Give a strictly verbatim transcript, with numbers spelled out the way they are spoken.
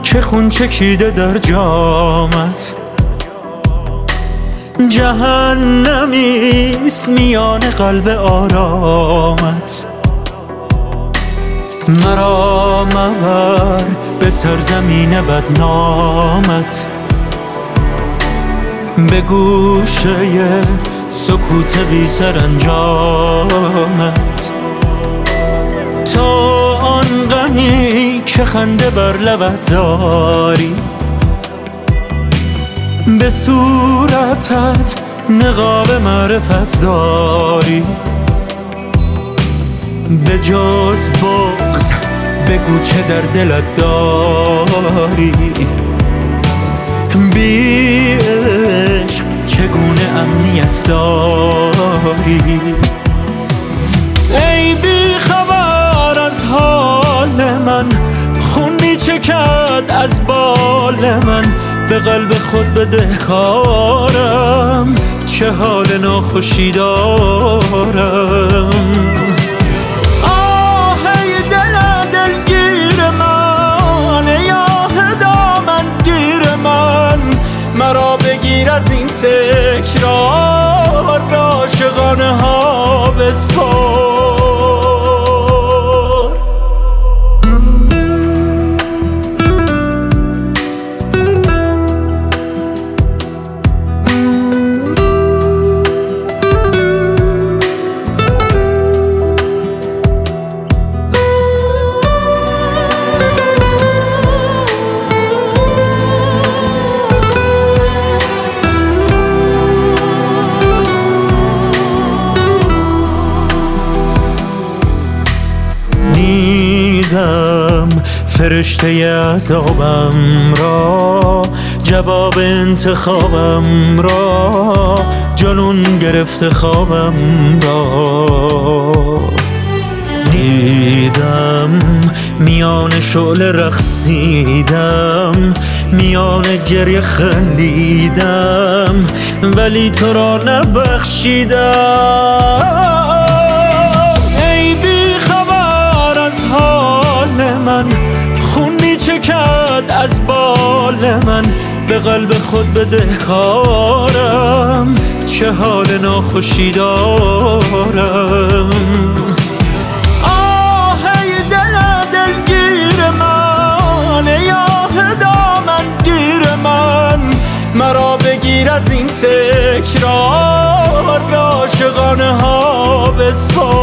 که خون چکیده در جامت، جهنمیست میان قلب آرامت. مرا مبر به سرزمین بدنامت، به گوشه سکوت بی سرانجامت. تا آن غمی که خنده بر لبت داری، به صورتت نقاب معرفت داری. به جز بغض بگو چه در دلت داری، بی عشق چگونه امنیت داری. ای بی خبر از حال من، خون می چکد از بال من. به قلب خود بدهکارم، چه حال ناخوشی دارم. آه ای دل دلگیر من، ای آه دامن گیر من. مرا بگیر از این تکرار، به عاشقانه ها بسپار. فرشته عذابم را، جواب انتخابم را، جنون گرفته خوابم را. دیدم میان شعله رقصیدم، میان گریه خندیدم، ولی تو را نبخشیدم. ای بی خبر از حال من، خون می چکد از بال من. به قلب خود بدهکارم، چه حال ناخوشی دارم. آه ای دل دلگیر من، ای آه دامن گیر من. مرا بگیر از این تکرار، به عاشقانه ها بسپار.